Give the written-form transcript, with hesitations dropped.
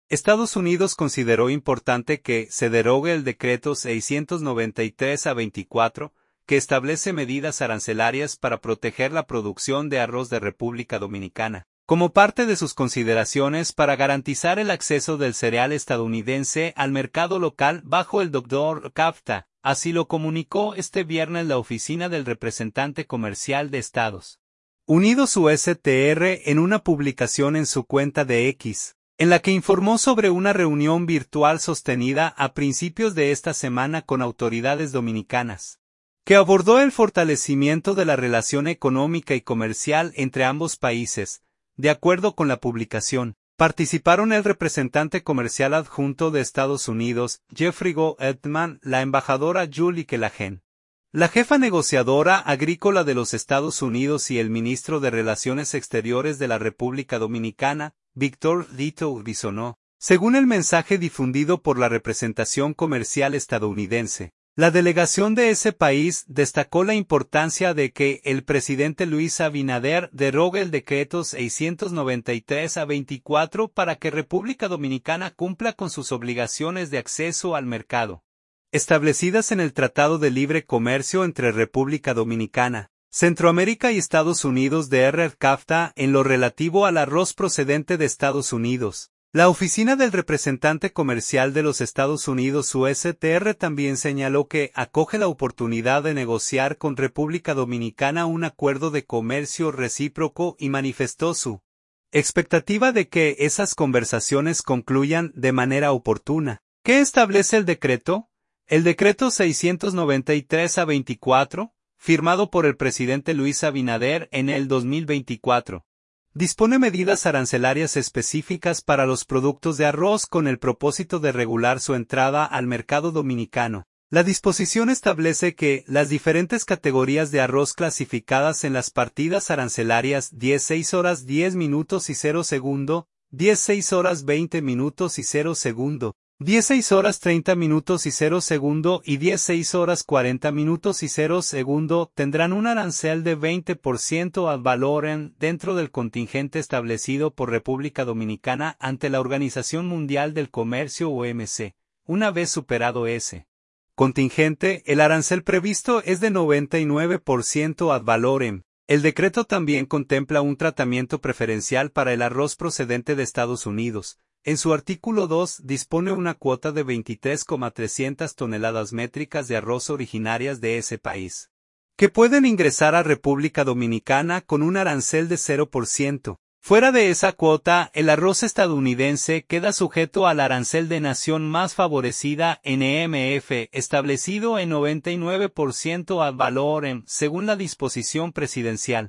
Estados Unidos consideró importante que se derogue el Decreto 693/24, que establece medidas arancelarias para proteger la producción de arroz de República Dominicana, como parte de sus consideraciones para garantizar el acceso del cereal estadounidense al mercado local bajo el Dr. CAFTA. Así lo comunicó este viernes la Oficina del Representante Comercial de Estados Unidos USTR en una publicación en su cuenta de X, en la que informó sobre una reunión virtual sostenida a principios de esta semana con autoridades dominicanas, que abordó el fortalecimiento de la relación económica y comercial entre ambos países. De acuerdo con la publicación, participaron el representante comercial adjunto de Estados Unidos, Jeffrey Goldman, la embajadora Julie Kellagen, la jefa negociadora agrícola de los Estados Unidos y el ministro de Relaciones Exteriores de la República Dominicana, Víctor Dito Bisonó. Según el mensaje difundido por la representación comercial estadounidense, la delegación de ese país destacó la importancia de que el presidente Luis Abinader derogue el Decreto 693/24 para que República Dominicana cumpla con sus obligaciones de acceso al mercado, establecidas en el Tratado de Libre Comercio entre República Dominicana, Centroamérica y Estados Unidos de CAFTA en lo relativo al arroz procedente de Estados Unidos. La Oficina del Representante Comercial de los Estados Unidos USTR también señaló que acoge la oportunidad de negociar con República Dominicana un acuerdo de comercio recíproco y manifestó su expectativa de que esas conversaciones concluyan de manera oportuna. ¿Qué establece el decreto? El decreto 693/24, firmado por el presidente Luis Abinader en el 2024. Dispone medidas arancelarias específicas para los productos de arroz con el propósito de regular su entrada al mercado dominicano. La disposición establece que las diferentes categorías de arroz clasificadas en las partidas arancelarias 16 horas 10 minutos y 0 segundo, 16 horas 20 minutos y 0 segundo, 16 horas 30 minutos y 0 segundo y 16 horas 40 minutos y 0 segundo tendrán un arancel de 20% ad valorem dentro del contingente establecido por República Dominicana ante la Organización Mundial del Comercio OMC. Una vez superado ese contingente, el arancel previsto es de 99% ad valorem. El decreto también contempla un tratamiento preferencial para el arroz procedente de Estados Unidos. En su artículo 2 dispone una cuota de 23,300 toneladas métricas de arroz originarias de ese país, que pueden ingresar a República Dominicana con un arancel de 0%. Fuera de esa cuota, el arroz estadounidense queda sujeto al arancel de nación más favorecida NMF, establecido en 99% ad valorem, según la disposición presidencial.